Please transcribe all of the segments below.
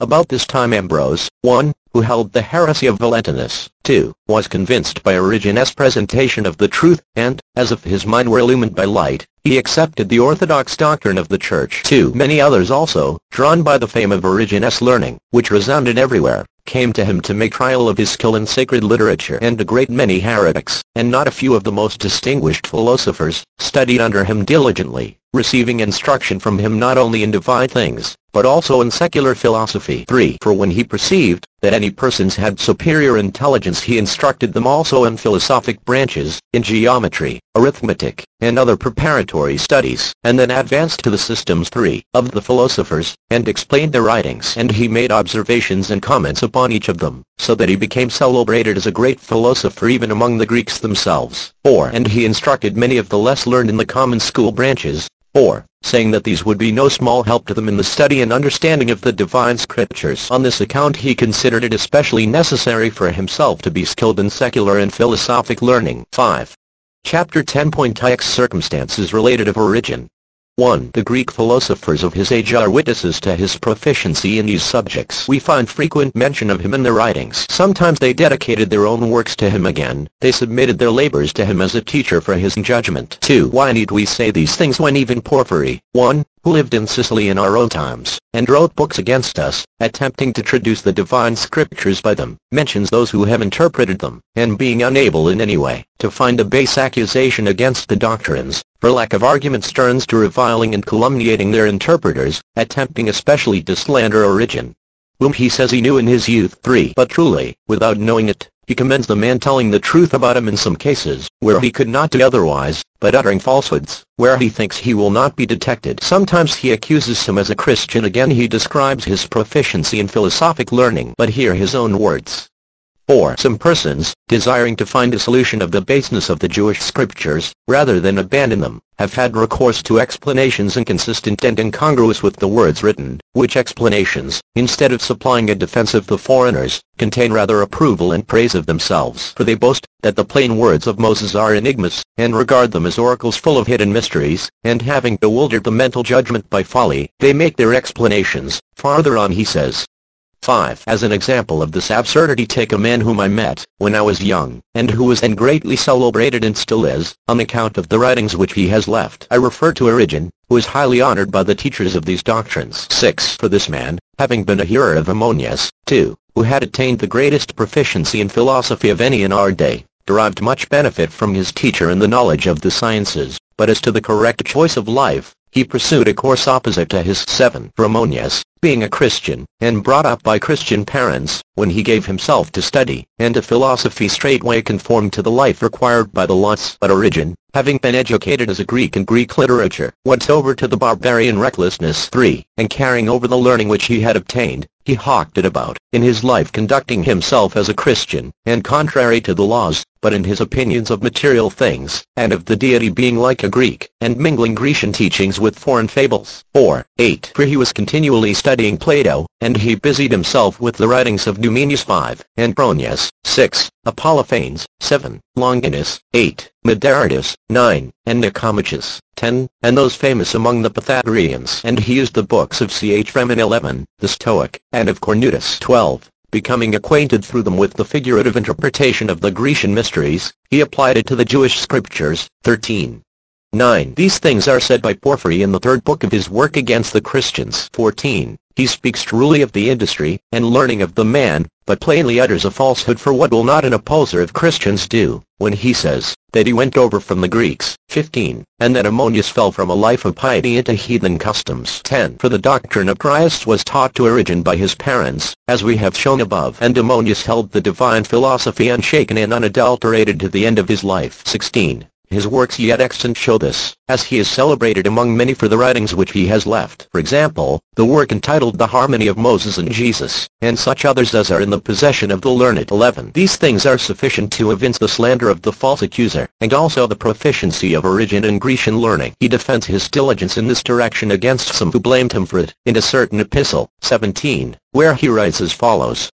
About this time Ambrose, 1, who held the heresy of Valentinus, 2, was convinced by Origen's presentation of the truth, and, as if his mind were illumined by light, he accepted the orthodox doctrine of the Church. 2. Many others also, drawn by the fame of Origen's learning, which resounded everywhere, came to him to make trial of his skill in sacred literature. And a great many heretics, and not a few of the most distinguished philosophers, studied under him diligently, receiving instruction from him not only in divine things, but also in secular philosophy. 3. For when he perceived that any persons had superior intelligence, he instructed them also in philosophic branches, in geometry, arithmetic, and other preparatory studies, and then advanced to the systems 3 of the philosophers, and explained their writings. And he made observations and comments upon each of them, so that he became celebrated as a great philosopher even among the Greeks themselves. 4. And he instructed many of the less learned in the common school branches, 4, saying that these would be no small help to them in the study and understanding of the divine scriptures. On this account he considered it especially necessary for himself to be skilled in secular and philosophic learning. 5. Chapter 10.ix Circumstances related of Origen. 1. The Greek philosophers of his age are witnesses to his proficiency in these subjects. We find frequent mention of him in their writings. Sometimes they dedicated their own works to him. Again, they submitted their labors to him as a teacher for his judgment. 2. Why need we say these things when even Porphyry, 1, who lived in Sicily in our own times, and wrote books against us, attempting to traduce the divine scriptures by them, mentions those who have interpreted them, and being unable in any way to find a base accusation against the doctrines, for lack of arguments turns to reviling and calumniating their interpreters, attempting especially to slander Origen, whom he says he knew in his youth. 3. But truly, without knowing it, he commends the man telling the truth about him in some cases, where he could not do otherwise, but uttering falsehoods, where he thinks he will not be detected. Sometimes he accuses him as a Christian. Again he describes his proficiency in philosophic learning. But hear his own words. 4. Some persons, desiring to find a solution of the baseness of the Jewish scriptures, rather than abandon them, have had recourse to explanations inconsistent and incongruous with the words written, which explanations, instead of supplying a defense of the foreigners, contain rather approval and praise of themselves. For they boast that the plain words of Moses are enigmas, and regard them as oracles full of hidden mysteries, and having bewildered the mental judgment by folly, they make their explanations. Farther on he says, 5. As an example of this absurdity take a man whom I met when I was young, and who was then greatly celebrated and still is, on account of the writings which he has left. I refer to Origen, who is highly honored by the teachers of these doctrines. 6. For this man, having been a hearer of Ammonius, 2, who had attained the greatest proficiency in philosophy of any in our day, derived much benefit from his teacher in the knowledge of the sciences, but as to the correct choice of life, he pursued a course opposite to his. 7. For Ammonius, being a Christian, and brought up by Christian parents, when he gave himself to study and to philosophy straightway conformed to the life required by the laws. But Origen, having been educated as a Greek in Greek literature, went over to the barbarian recklessness. 3. And carrying over the learning which he had obtained, he hawked it about, in his life conducting himself as a Christian, and contrary to the laws, but in his opinions of material things, and of the deity being like a Greek, and mingling Grecian teachings with foreign fables. 4. 8. For he was continually studying Plato, and he busied himself with the writings of Numenius. 5. And Bronius. 6. Apolophanes. 7. Longinus. 8. Medardus. 9. And Nicomachus. 10. And those famous among the Pythagoreans. And he used the books of Ch. Fremen. 11. The Stoic, and of Cornutus. 12. Becoming acquainted through them with the figurative interpretation of the Grecian mysteries, he applied it to the Jewish scriptures. 13. 9. These things are said by Porphyry in the third book of his work against the Christians. 14. He speaks truly of the industry and learning of the man, but plainly utters a falsehood. For what will not an opposer of Christians do, when he says that he went over from the Greeks? 15. And that Ammonius fell from a life of piety into heathen customs. 10. For the doctrine of Christ was taught to Origen by his parents, as we have shown above, and Ammonius held the divine philosophy unshaken and unadulterated to the end of his life. 16. His works yet extant show this, as he is celebrated among many for the writings which he has left. For example, the work entitled The Harmony of Moses and Jesus, and such others as are in the possession of the learned. 11. These things are sufficient to evince the slander of the false accuser, and also the proficiency of Origen in Grecian learning. He defends his diligence in this direction against some who blamed him for it, in a certain epistle, 17, where he writes as follows.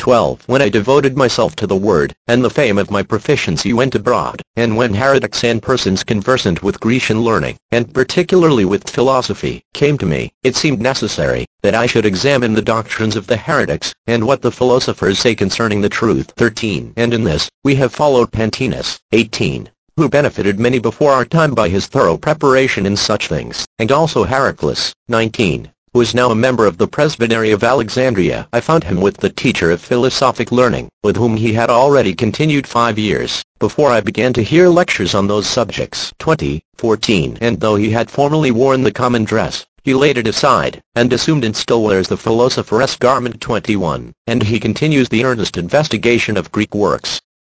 12. When I devoted myself to the word, and the fame of my proficiency went abroad, and when heretics and persons conversant with Grecian learning, and particularly with philosophy, came to me, it seemed necessary that I should examine the doctrines of the heretics, and what the philosophers say concerning the truth. 13. And in this, we have followed Pantaenus. 18. Who benefited many before our time by his thorough preparation in such things, and also Heraclius. 19. Who is now a member of the Presbytery of Alexandria. I found him with the teacher of philosophic learning, with whom he had already continued 5 years, before I began to hear lectures on those subjects. 20. 14. And though he had formerly worn the common dress, he laid it aside, and assumed and still wears the philosopher's garment. 21. And he continues the earnest investigation of Greek works.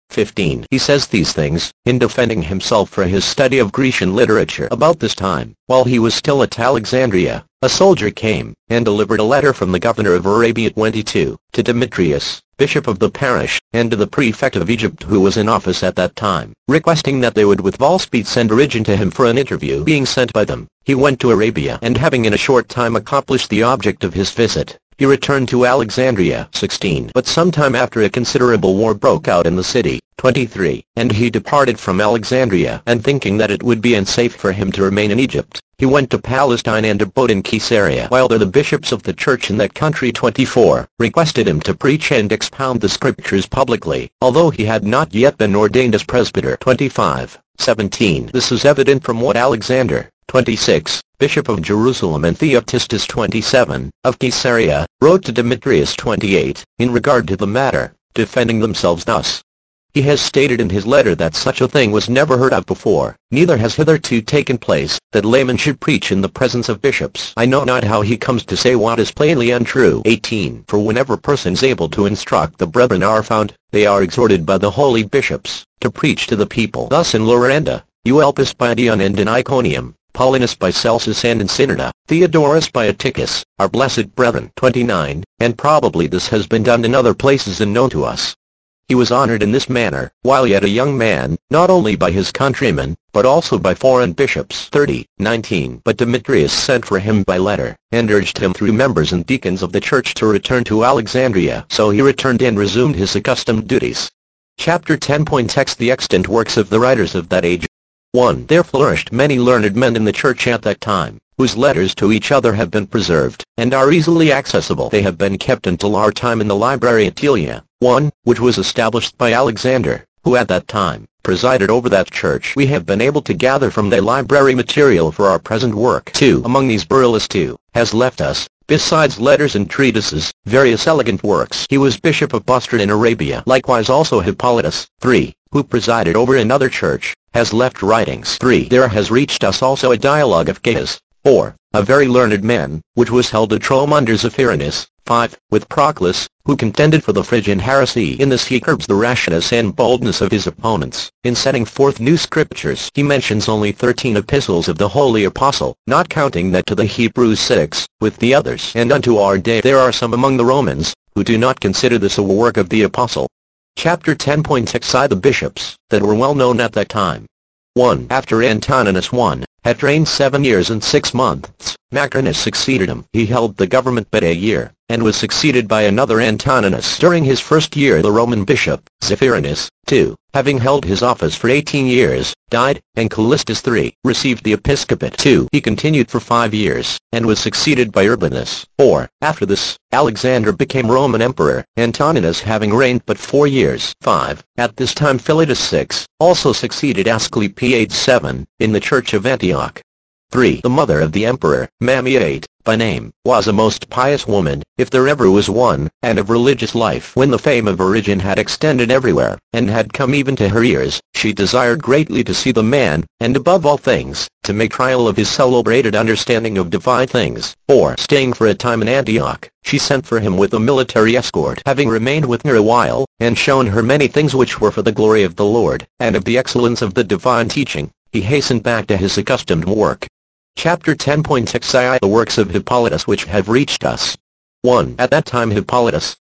15. He says these things, in defending himself for his study of Grecian literature. About this time, while he was still at Alexandria, a soldier came, and delivered a letter from the governor of Arabia 22, to Demetrius, bishop of the parish, and to the prefect of Egypt who was in office at that time, requesting that they would with all speed send Origen to him for an interview. Being sent by them, he went to Arabia, and having in a short time accomplished the object of his visit, he returned to Alexandria. 16. But some time after a considerable war broke out in the city. 23. And he departed from Alexandria, and thinking that it would be unsafe for him to remain in Egypt, he went to Palestine and abode in Caesarea. While there the bishops of the church in that country 24 requested him to preach and expound the scriptures publicly, although he had not yet been ordained as presbyter. 25. 17. This is evident from what Alexander, 26, bishop of Jerusalem, and Theoptistus 27, of Caesarea, wrote to Demetrius 28, in regard to the matter, defending themselves thus. He has stated in his letter that such a thing was never heard of before, neither has hitherto taken place, that laymen should preach in the presence of bishops. I know not how he comes to say what is plainly untrue. 18. For whenever persons able to instruct the brethren are found, they are exhorted by the holy bishops, to preach to the people. Thus in Loranda, Euelpus by Dion and in Iconium, Paulinus by Celsus and in Synodda, Theodorus by Atticus, our blessed brethren. 29. And probably this has been done in other places and known to us. He was honored in this manner, while yet a young man, not only by his countrymen, but also by foreign bishops. 30. 19. But Demetrius sent for him by letter, and urged him through members and deacons of the church to return to Alexandria. So he returned and resumed his accustomed duties. Chapter 10. Text. The extant works of the writers of that age. 1. There flourished many learned men in the church at that time, whose letters to each other have been preserved, and are easily accessible. They have been kept until our time in the library at Telia, 1, which was established by Alexander, who at that time presided over that church. We have been able to gather from their library material for our present work. 2. Among these Beryllus too has left us, besides letters and treatises, various elegant works. He was bishop of Bostra in Arabia. Likewise also Hippolytus, 3, who presided over another church, has left writings. 3. There has reached us also a dialogue of Gaius, 4, a very learned man, which was held at Rome under Zephyrinus. 5. With Proclus, who contended for the Phrygian heresy. In this he curbs the rashness and boldness of his opponents. In setting forth new scriptures he mentions only 13 epistles of the holy apostle, not counting that to the Hebrews 6, with the others. And unto our day there are some among the Romans, who do not consider this a work of the apostle. Chapter 10. Xi the bishops, that were well known at that time. 1. After Antoninus had reigned 7 years and 6 months, Macrinus succeeded him. He held the government but a year, and was succeeded by another Antoninus. During his first year the Roman bishop, Zephyrinus, 2, having held his office for 18 years, died, and Callistus 3, received the episcopate. 2. He continued for 5 years, and was succeeded by Urbanus. 4. After this, Alexander became Roman emperor, Antoninus having reigned but 4 years. 5. At this time Philetus 6, also succeeded Asclepiades 7, in the church of Antioch. 3. The mother of the emperor, Mammia 8, by name, was a most pious woman, if there ever was one, and of religious life. When the fame of Origen had extended everywhere, and had come even to her ears, she desired greatly to see the man, and above all things, to make trial of his celebrated understanding of divine things. 4. Staying for a time in Antioch, she sent for him with a military escort. Having remained with her a while, and shown her many things which were for the glory of the Lord, and of the excellence of the divine teaching, he hastened back to his accustomed work. Chapter 10. Xi the works of Hippolytus which have reached us. 1. At that time Hippolytus, 1,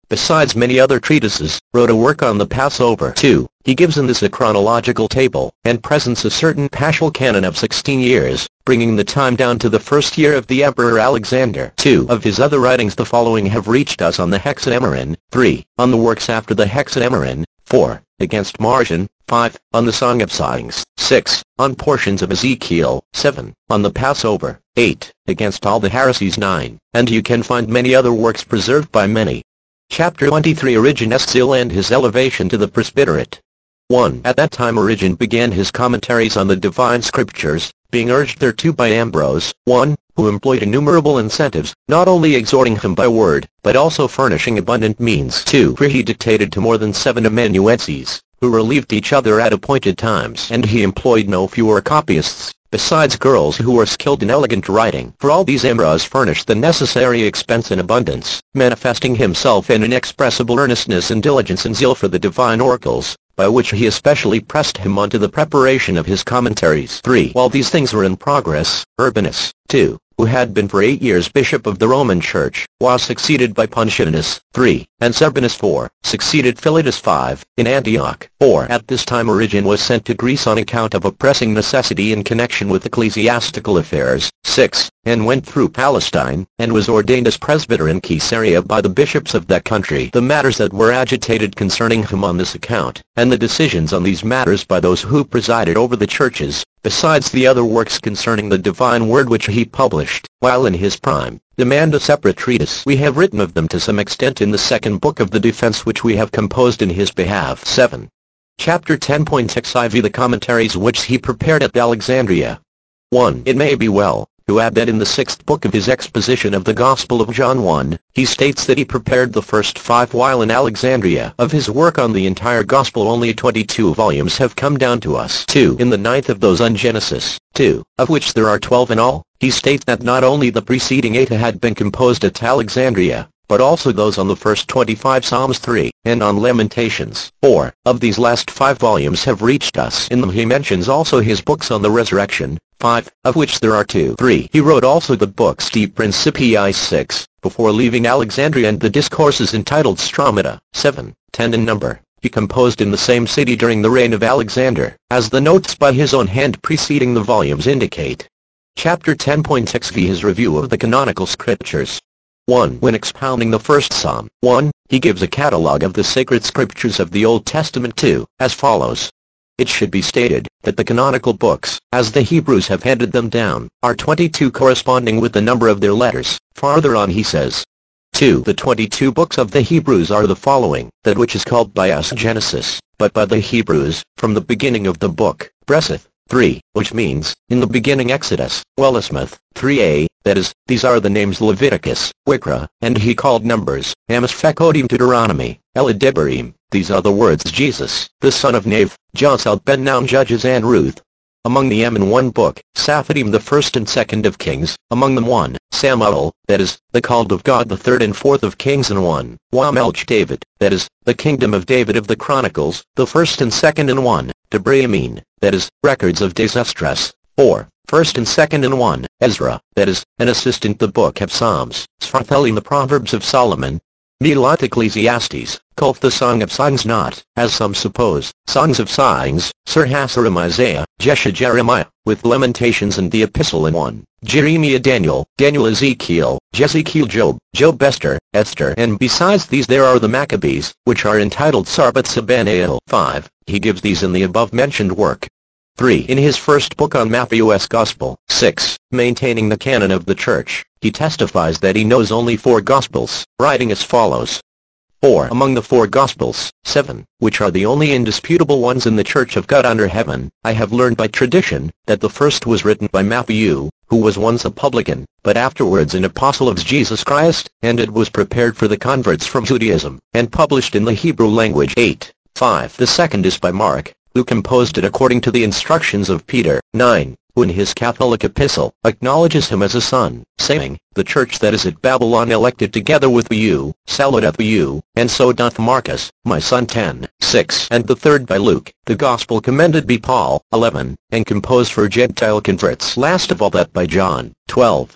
besides many other treatises, wrote a work on the Passover. 2. He gives in this a chronological table, and presents a certain paschal canon of 16 years, bringing the time down to the first year of the Emperor Alexander. 2. Of his other writings the following have reached us on the Hexameron. 3. On the works after the Hexameron. 4. Against Marcion. 5. On the Song of Songs. 6. On portions of Ezekiel. 7. On the Passover. 8. Against all the heresies. 9. And you can find many other works preserved by many. Chapter 23. Origen's zeal and his elevation to the presbyterate. 1. At that time Origen began his commentaries on the divine scriptures, being urged thereto by Ambrose, 1. Who employed innumerable incentives, not only exhorting him by word, but also furnishing abundant means. 2. For he dictated to more than 7 amanuenses, who relieved each other at appointed times, and he employed no fewer copyists, besides girls who were skilled in elegant writing. For all these Ambrose furnished the necessary expense in abundance, manifesting himself in inexpressible earnestness and diligence and zeal for the divine oracles, by which he especially pressed him on to the preparation of his commentaries. 3. While these things were in progress, Urbanus, 2, who had been for 8 years bishop of the Roman Church, was succeeded by Pontianus. 3. And Sabinus 4, succeeded Philetus 5, in Antioch. 4. At this time Origen was sent to Greece on account of a pressing necessity in connection with ecclesiastical affairs. 6. And went through Palestine, and was ordained as presbyter in Caesarea by the bishops of that country. The matters that were agitated concerning him on this account, and the decisions on these matters by those who presided over the churches, besides the other works concerning the divine word which he published, while in his prime, demand a separate treatise. We have written of them to some extent in the second book of the defense which we have composed in his behalf. 7. Chapter 10.6 IV. The commentaries which he prepared at Alexandria. 1. It may be well to add that in the 6th book of his exposition of the Gospel of John 1, he states that he prepared the first 5 while in Alexandria. Of his work on the entire Gospel only 22 volumes have come down to us. 2. In the 9th of those on Genesis, 2, of which there are 12 in all, he states that not only the preceding 8 had been composed at Alexandria, but also those on the first 25 Psalms 3, and on Lamentations. 4. Of these last 5 volumes have reached us. In them he mentions also his books on the resurrection, 5, of which there are 2. 3. He wrote also the books De Principii 6, before leaving Alexandria, and the discourses entitled Stromata, 7, 10 in number, he composed in the same city during the reign of Alexander, as the notes by his own hand preceding the volumes indicate. Chapter 10.6 V. His review of the canonical scriptures. 1. When expounding the first Psalm, 1, he gives a catalogue of the sacred scriptures of the Old Testament 2, as follows. It should be stated that the canonical books, as the Hebrews have handed them down, are 22 corresponding with the number of their letters. Farther on he says, 2. The 22 books of the Hebrews are the following: that which is called by us Genesis, but by the Hebrews, from the beginning of the book, Bereshith. 3, which means, in the beginning Exodus. Welesmuth, 3a, that is, these are the names Leviticus, Wikra, and he called Numbers, Amos Fekodim Deuteronomy, Elidebarim, these are the words Jesus, the son of Nav, Josel ben Nun Judges and Ruth. Among the M in one book, Saphadim the first and second of Kings, among them 1, Samuel, that is, the called of God the third and fourth of Kings, and 1, Wamelch David, that is, the kingdom of David of the Chronicles, the first and second, and 1, Debrayamin, that is, records of Esdras, 4, first and second, and 1, Ezra, that is, an assistant the book of Psalms, Sfarthalim the Proverbs of Solomon, Miloth Ecclesiastes, Culth the Song of Songs, not, as some suppose, Songs of Songs, Sir Hassarim Isaiah, Jesha Jeremiah, with Lamentations and the Epistle in 1, Jeremiah Daniel, Daniel Ezekiel, Jezekiel Job, Job Esther, and besides these there are the Maccabees, which are entitled Sarbath Sabanael. 5. He gives these in the above-mentioned work. 3. In his first book on Matthew's Gospel. 6. Maintaining the canon of the Church, he testifies that he knows only 4 Gospels, writing as follows. 4. Among the 4 Gospels, 7, which are the only indisputable ones in the Church of God under heaven, I have learned by tradition, that the first was written by Matthew, who was once a publican, but afterwards an apostle of Jesus Christ, and it was prepared for the converts from Judaism, and published in the Hebrew language. 8. 5. The second is by Mark, who composed it according to the instructions of Peter. 9. Who in his Catholic epistle acknowledges him as a son, saying, the church that is at Babylon elected together with you, saluteth you, and so doth Marcus, my son. 10. 6. And the third by Luke, the gospel commended by Paul. 11. And composed for Gentile converts. Last of all that by John. 12.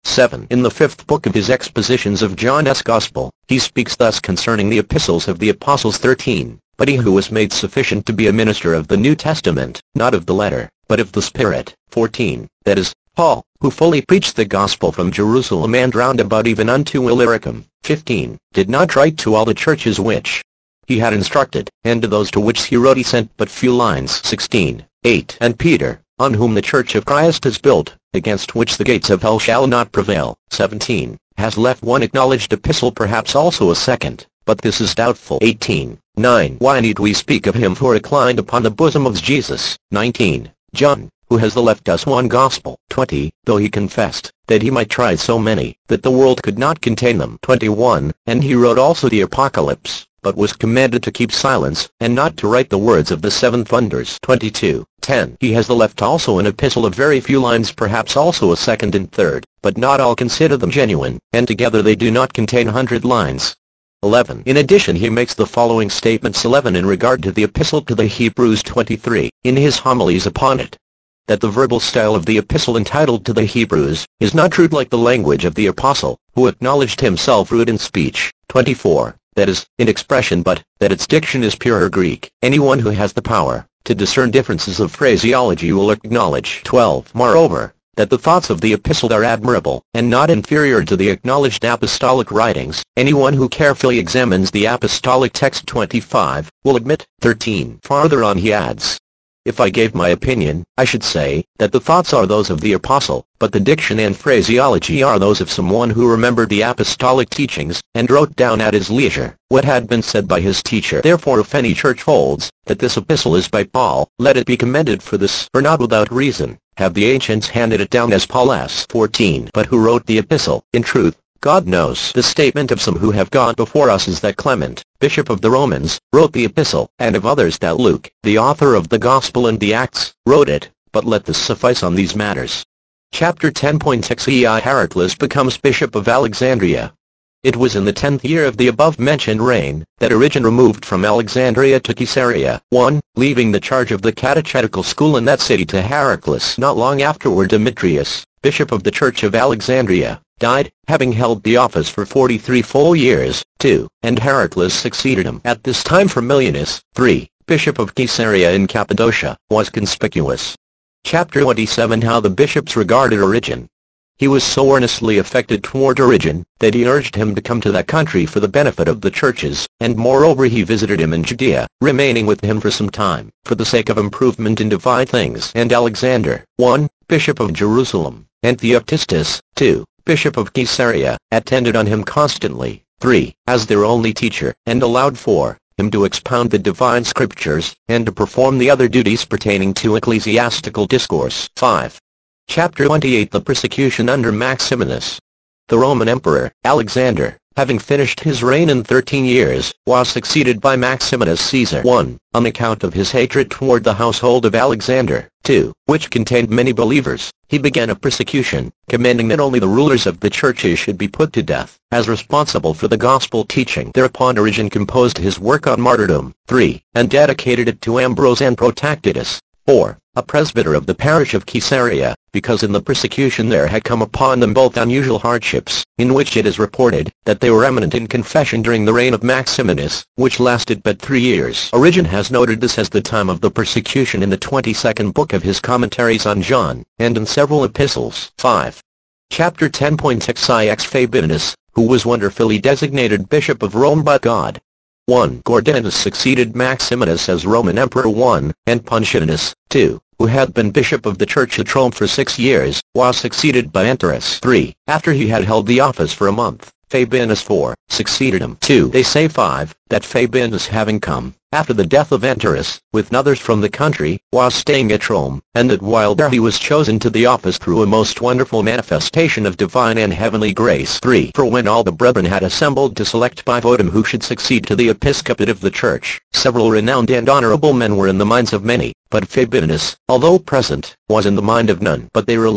7. In the 5th book of his expositions of John's Gospel, he speaks thus concerning the epistles of the apostles. 13. But he who was made sufficient to be a minister of the New Testament, not of the letter, but of the Spirit. 14. That is, Paul, who fully preached the gospel from Jerusalem and round about even unto Illyricum. 15. Did not write to all the churches which he had instructed, and to those to which he wrote he sent but few lines. 16. 8. And Peter, on whom the church of Christ is built, against which the gates of hell shall not prevail. 17. Has left one acknowledged epistle, perhaps also a second, but this is doubtful. 18. 9. Why need we speak of him who reclined upon the bosom of Jesus? 19. John, who has left us one gospel. 20. Though he confessed that he might try so many, that the world could not contain them. 21. And he wrote also the Apocalypse, but was commanded to keep silence, and not to write the words of the seven thunders. 22. 10. He has left also an epistle of very few lines, perhaps also a second and third, but not all consider them genuine, and together they do not contain 100 lines. 11. In addition he makes the following statements. 11. In regard to the epistle to the Hebrews. 23. In his homilies upon it, that the verbal style of the epistle entitled to the Hebrews is not rude like the language of the apostle, who acknowledged himself rude in speech. 24. That is, in expression, but that its diction is pure Greek. Anyone who has the power to discern differences of phraseology will acknowledge. 12. Moreover, that the thoughts of the epistle are admirable, and not inferior to the acknowledged apostolic writings. Anyone who carefully examines the apostolic text. 25. Will admit. 13. Farther on he adds, if I gave my opinion, I should say that the thoughts are those of the apostle, but the diction and phraseology are those of someone who remembered the apostolic teachings, and wrote down at his leisure what had been said by his teacher. Therefore if any church holds that this epistle is by Paul, let it be commended for this, for not without reason have the ancients handed it down as Paul's. 14. But who wrote the epistle? In truth, God knows. The statement of some who have gone before us is that Clement, bishop of the Romans, wrote the epistle, and of others that Luke, the author of the Gospel and the Acts, wrote it, but let this suffice on these matters. Chapter 10.6 Heraclius becomes bishop of Alexandria. It was in the 10th year of the above-mentioned reign that Origen removed from Alexandria to Caesarea. 1. Leaving the charge of the catechetical school in that city to Heraclius. Not long afterward Demetrius, bishop of the Church of Alexandria, died, having held the office for 43 full years. 2. And Heraclius succeeded him. At this time Firmilianus, 3, bishop of Caesarea in Cappadocia, was conspicuous. Chapter 27 How the bishops regarded Origen. He was so earnestly affected toward Origen, that he urged him to come to that country for the benefit of the churches, and moreover he visited him in Judea, remaining with him for some time, for the sake of improvement in divine things. And Alexander, 1, bishop of Jerusalem, and Theoptistus, 2, bishop of Caesarea, attended on him constantly, 3, as their only teacher, and allowed for him to expound the divine scriptures, and to perform the other duties pertaining to ecclesiastical discourse. 5. Chapter 28 The persecution under Maximinus. The Roman Emperor, Alexander, having finished his reign in 13 years, was succeeded by Maximinus Caesar. 1. On account of his hatred toward the household of Alexander, 2, which contained many believers, he began a persecution, commanding that only the rulers of the churches should be put to death, as responsible for the gospel teaching. Thereupon Origen composed his work on martyrdom. 3. And dedicated it to Ambrose and Protactitus. 4. A presbyter of the parish of Caesarea, because in the persecution there had come upon them both unusual hardships, in which it is reported that they were eminent in confession during the reign of Maximinus, which lasted but 3 years. Origen has noted this as the time of the persecution in the 22nd book of his commentaries on John, and in several epistles. 5. Chapter 10.6 Ix Fabinus, who was wonderfully designated bishop of Rome by God. 1. Gordianus succeeded Maximinus as Roman Emperor. 1. And Pontianus, 2, who had been bishop of the church at Rome for 6 years, was succeeded by Anterus. 3. After he had held the office for a month, Fabinus 4, succeeded him. 2. They say 5, that Fabinus having come, after the death of Anterus, with others from the country, was staying at Rome, and that while there he was chosen to the office through a most wonderful manifestation of divine and heavenly grace. 3. For when all the brethren had assembled to select by votum who should succeed to the episcopate of the church, several renowned and honorable men were in the minds of many, but Fabinus, although present, was in the mind of none. But they relate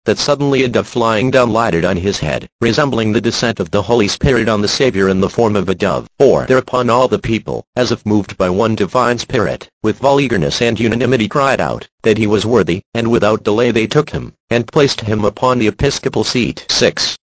that suddenly a dove flying down lighted on his head, resembling the descent of the Holy Spirit on the Savior in the form of a dove. 4. Thereupon all the people, as if moved by one divine spirit, with all eagerness and unanimity cried out, that he was worthy, and without delay they took him, and placed him upon the episcopal seat. 6.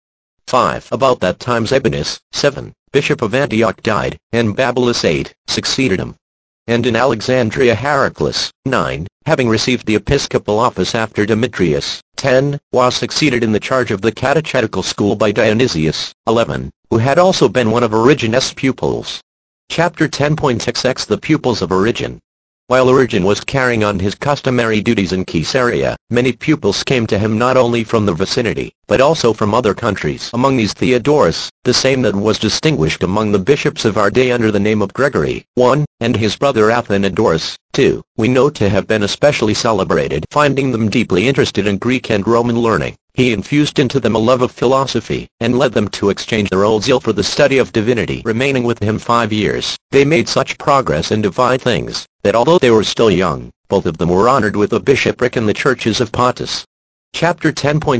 5. About that time Sabinus, 7, bishop of Antioch died, and Babylas 8, succeeded him. And in Alexandria Heraclius, 9, having received the episcopal office after Demetrius, 10, was succeeded in the charge of the catechetical school by Dionysius, 11, who had also been one of Origen's pupils. Chapter 10.6x The pupils of Origen. While Origen was carrying on his customary duties in Caesarea, many pupils came to him not only from the vicinity, but also from other countries. Among these Theodorus, the same that was distinguished among the bishops of our day under the name of Gregory, 1, and his brother Athenodorus, 2, we know to have been especially celebrated. Finding them deeply interested in Greek and Roman learning, he infused into them a love of philosophy, and led them to exchange their old zeal for the study of divinity. Remaining with him 5 years, they made such progress in divine things, that although they were still young, both of them were honored with a bishopric in the churches of Pontus. Chapter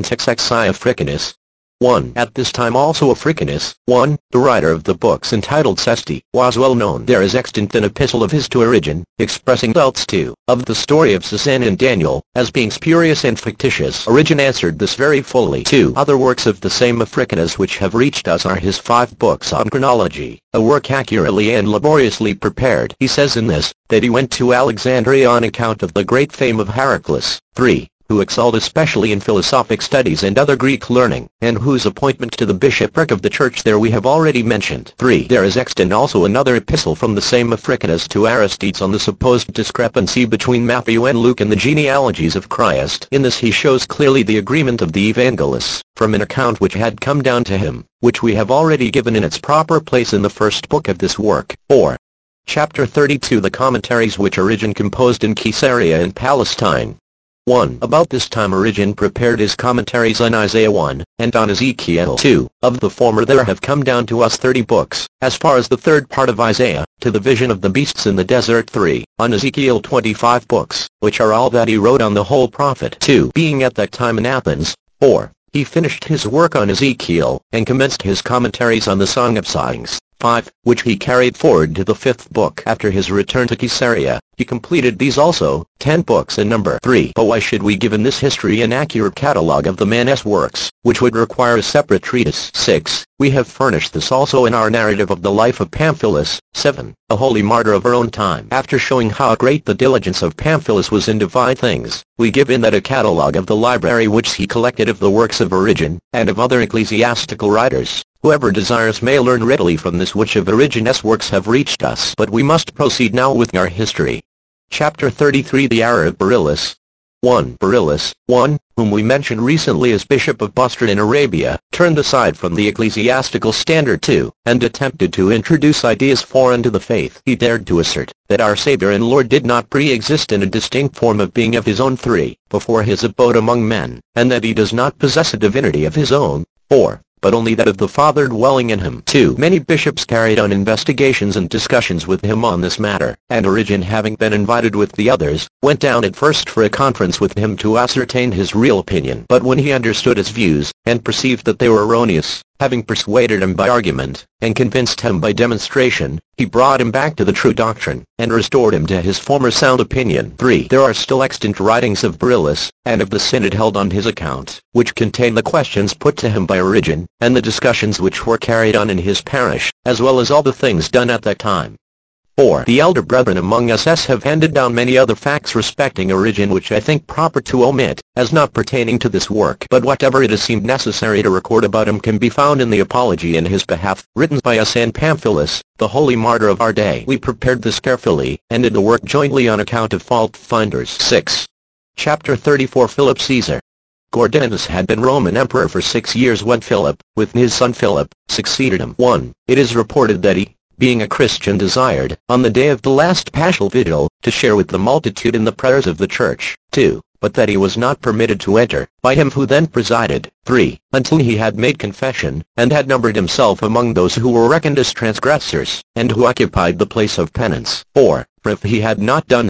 10.6 Africanus. 1. At this time also Africanus, 1, the writer of the books entitled Sesti, was well known. There is extant an epistle of his to Origen, expressing doubts too, of the story of Susanna and Daniel, as being spurious and fictitious. Origen answered this very fully. 2. Other works of the same Africanus which have reached us are his 5 books on chronology, a work accurately and laboriously prepared. He says in this, that he went to Alexandria on account of the great fame of Heraclius. 3. Who excelled especially in philosophic studies and other Greek learning, and whose appointment to the bishopric of the church there we have already mentioned. 3. There is extant also another epistle from the same Africanus to Aristides on the supposed discrepancy between Matthew and Luke in the genealogies of Christ. In this he shows clearly the agreement of the evangelists, from an account which had come down to him, which we have already given in its proper place in the first book of this work. 4. Chapter 32 The commentaries which Origen composed in Caesarea and Palestine. 1. About this time Origen prepared his commentaries on Isaiah 1, and on Ezekiel 2. Of the former there have come down to us 30 books, as far as the third part of Isaiah, to the vision of the beasts in the desert 3. On Ezekiel 25 books, which are all that he wrote on the whole prophet 2. Being at that time in Athens. 4. He finished his work on Ezekiel, and commenced his commentaries on the Song of Songs. 5, which he carried forward to the 5th book. After his return to Caesarea, he completed these also, 10 books in number. 3. But why should we give in this history an accurate catalogue of the man's works, which would require a separate treatise? 6. We have furnished this also in our narrative of the life of Pamphilus. 7. A holy martyr of our own time. After showing how great the diligence of Pamphilus was in divine things, we give in that a catalogue of the library which he collected of the works of Origen, and of other ecclesiastical writers. Whoever desires may learn readily from this which of Origen's works have reached us. But we must proceed now with our history. Chapter 33 The Arab Beryllus. 1. Beryllus, 1, whom we mentioned recently as Bishop of Bostra in Arabia, turned aside from the ecclesiastical standard 2, and attempted to introduce ideas foreign to the faith. He dared to assert that our Savior and Lord did not pre-exist in a distinct form of being of his own 3, before his abode among men, and that he does not possess a divinity of his own 4. But only that of the Father dwelling in him. 2. Many bishops carried on investigations and discussions with him on this matter, and Origen, having been invited with the others, went down at first for a conference with him to ascertain his real opinion. But when he understood his views, and perceived that they were erroneous, having persuaded him by argument, and convinced him by demonstration, he brought him back to the true doctrine, and restored him to his former sound opinion. 3. There are still extant writings of Beryllus, and of the synod held on his account, which contain the questions put to him by Origen, and the discussions which were carried on in his parish, as well as all the things done at that time. 4. The elder brethren among us have handed down many other facts respecting Origen which I think proper to omit, as not pertaining to this work. But whatever it has seemed necessary to record about him can be found in the Apology in his behalf, written by us and Pamphilus, the holy martyr of our day. We prepared this carefully, and did the work jointly on account of fault-finders. 6. Chapter 34 Philip Caesar. Gordianus had been Roman emperor for 6 years when Philip, with his son Philip, succeeded him. 1. It is reported that he, being a Christian, desired, on the day of the last Paschal Vigil, to share with the multitude in the prayers of the church. 2. But that he was not permitted to enter, by him who then presided. 3. Until he had made confession, and had numbered himself among those who were reckoned as transgressors, and who occupied the place of penance. 4. For if he had not done this,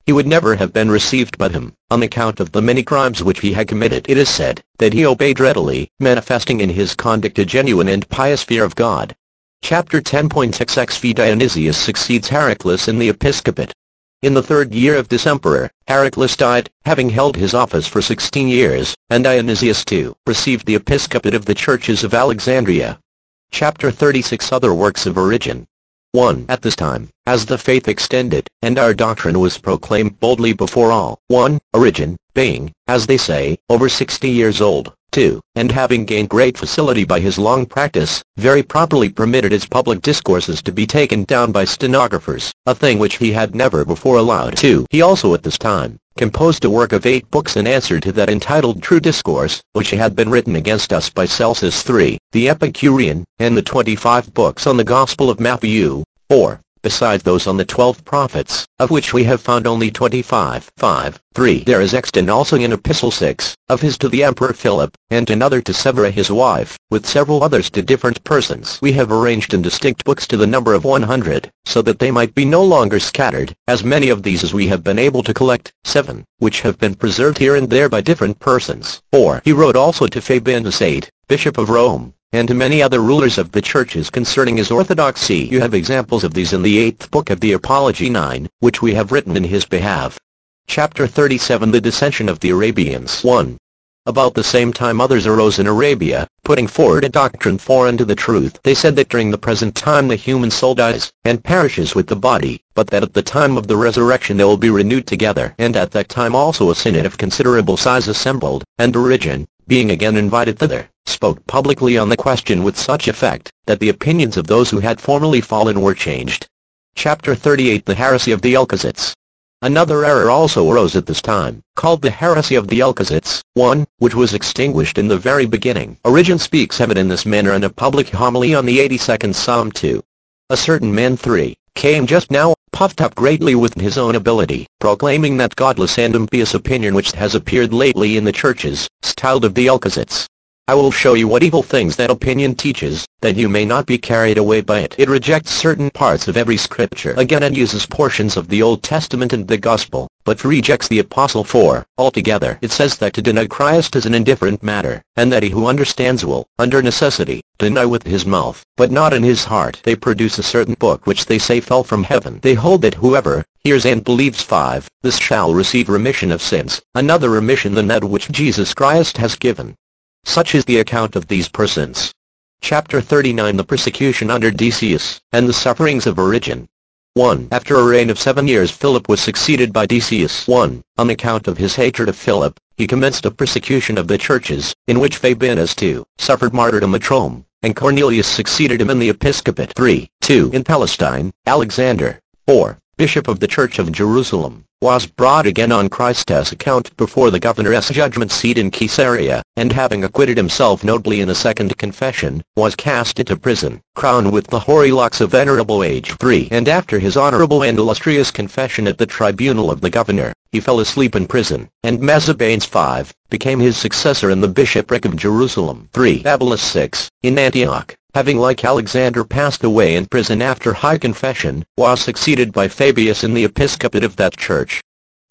he would never have been received by him, on account of the many crimes which he had committed. It is said that he obeyed readily, manifesting in his conduct a genuine and pious fear of God. Chapter 10.xxv Dionysius succeeds Heraclius in the episcopate. In the 3rd year of this emperor, Heraclius died, having held his office for 16 years, and Dionysius too received the episcopate of the churches of Alexandria. Chapter 36 Other works of Origen. 1. At this time, as the faith extended, and our doctrine was proclaimed boldly before all, 1. Origen, being, as they say, over 60 years old, 2. And having gained great facility by his long practice, very properly permitted his public discourses to be taken down by stenographers, a thing which he had never before allowed. 2. He also at this time composed a work of 8 books in answer to that entitled True Discourse, which had been written against us by Celsus. 3. The Epicurean, and the 25 books on the Gospel of Matthew. 4. Besides those on the 12 prophets, of which we have found only 25. 5. 3. There is extant also an epistle 6, of his to the Emperor Philip, and another to Severa his wife, with several others to different persons. We have arranged in distinct books to the number of 100, so that they might be no longer scattered, as many of these as we have been able to collect. 7. Which have been preserved here and there by different persons. 4. He wrote also to Fabianus 8, Bishop of Rome, and to many other rulers of the churches concerning his orthodoxy. You have examples of these in the 8th book of the Apology 9, which we have written in his behalf. Chapter 37 The Dissension of the Arabians. 1. About the same time others arose in Arabia, putting forward a doctrine foreign to the truth. They said that during the present time the human soul dies, and perishes with the body, but that at the time of the resurrection they will be renewed together. And at that time also a synod of considerable size assembled, and Origen, being again invited thither, spoke publicly on the question with such effect, that the opinions of those who had formerly fallen were changed. Chapter 38 The Heresy of the Elkozites. Another error also arose at this time, called the heresy of the Elkozites, 1, which was extinguished in the very beginning. Origen speaks of it in this manner in a public homily on the 82nd Psalm 2. A certain man 3, came just now, puffed up greatly with his own ability, proclaiming that godless and impious opinion which has appeared lately in the churches, styled of the Elkozites. I will show you what evil things that opinion teaches, that you may not be carried away by it. It rejects certain parts of every scripture. Again it uses portions of the Old Testament and the Gospel, but rejects the Apostle for, altogether. It says that to deny Christ is an indifferent matter, and that he who understands will, under necessity, deny with his mouth, but not in his heart. They produce a certain book which they say fell from heaven. They hold that whoever hears and believes 5, this shall receive remission of sins, another remission than that which Jesus Christ has given. Such is the account of these persons. Chapter 39 The Persecution under Decius, and the Sufferings of Origen. 1. After a reign of 7 years Philip was succeeded by Decius. 1. On account of his hatred of Philip, he commenced a persecution of the churches, in which Fabianus too suffered martyrdom at Rome, and Cornelius succeeded him in the episcopate. 3. 2. In Palestine, Alexander, 4, Bishop of the Church of Jerusalem, was brought again on Christ's account before the governor's judgment seat in Caesarea, and having acquitted himself nobly in a second confession, was cast into prison, crowned with the hoary locks of venerable age. 3. And after his honorable and illustrious confession at the tribunal of the governor, he fell asleep in prison, and Mesobanes 5, became his successor in the bishopric of Jerusalem. 3. Babylas 6, in Antioch, having like Alexander passed away in prison after high confession, was succeeded by Fabius in the episcopate of that church.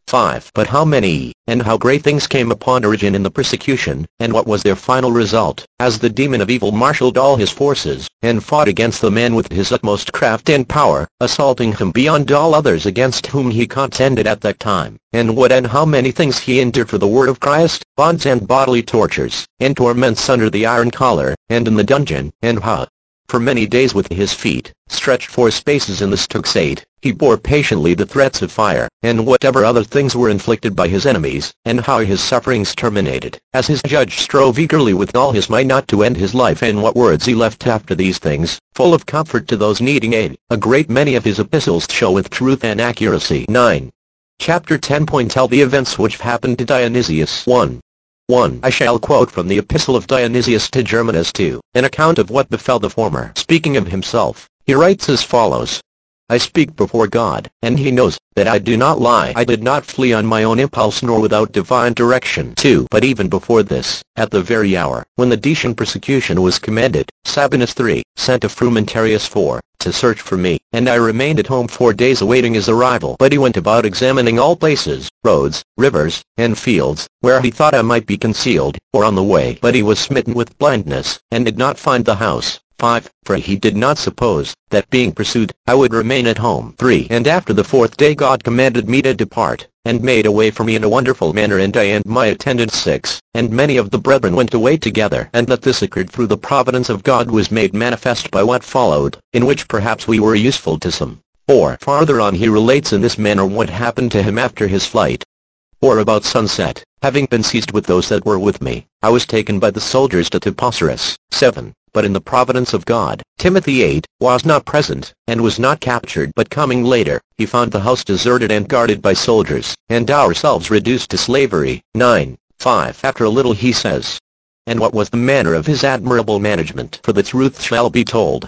5. But how many, and how great things came upon Origen in the persecution, and what was their final result, as the demon of evil marshaled all his forces, and fought against the man with his utmost craft and power, assaulting him beyond all others against whom he contended at that time, and what and how many things he endured for the word of Christ, bonds and bodily tortures, and torments under the iron collar, and in the dungeon, and how, for many days with his feet stretched for spaces in the Styx, he bore patiently the threats of fire, and whatever other things were inflicted by his enemies, and how his sufferings terminated, as his judge strove eagerly with all his might not to end his life, and what words he left after these things, full of comfort to those needing aid. A great many of his epistles show with truth and accuracy. 9. Chapter 10. Tell the events which happened to Dionysius. 1. I shall quote from the epistle of Dionysius to Germanus 2, an account of what befell the former. Speaking of himself, he writes as follows. I speak before God, and He knows that I do not lie. I did not flee on my own impulse nor without divine direction. 2. But even before this, at the very hour when the Decian persecution was commended, Sabinus III sent a Frumentarius IV to search for me, and I remained at home 4 days awaiting his arrival. But he went about examining all places, roads, rivers, and fields, where he thought I might be concealed, or on the way. But he was smitten with blindness, and did not find the house. 5. For he did not suppose that being pursued, I would remain at home. 3. And after the 4th day God commanded me to depart, and made a way for me in a wonderful manner, and I and my attendants. 6. And many of the brethren went away together, and that this occurred through the providence of God was made manifest by what followed, in which perhaps we were useful to some. 4. Farther on he relates in this manner what happened to him after his flight. Or about sunset, having been seized with those that were with me, I was taken by the soldiers to Topocyrus. 7. But in the providence of God, Timothy 8 was not present, and was not captured. But coming later, he found the house deserted and guarded by soldiers, and ourselves reduced to slavery. 9. 5. After a little he says, and what was the manner of his admirable management? For the truth shall be told,